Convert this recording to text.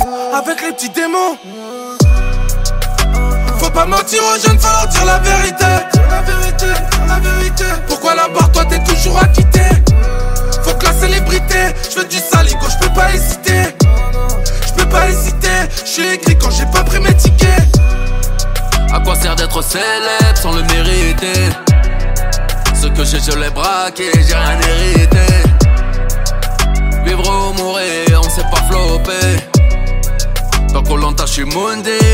avec les petits démons. Faut pas mentir aux jeunes, faut leur dire la vérité. La vérité, la vérité. Pourquoi la barre, toi t'es toujours acquitté? Faut que la célébrité, j'veux du saligo, j'peux pas hésiter. J'peux pas hésiter, j'suis écrit quand j'ai pas pris mes tickets. À quoi sert d'être célèbre sans le mériter? Ce que j'ai, je l'ai braqué, j'ai rien hérité. Vivre ou mourir, on sait pas flopper. Dans Koh-Lanta, j'suis Mundi,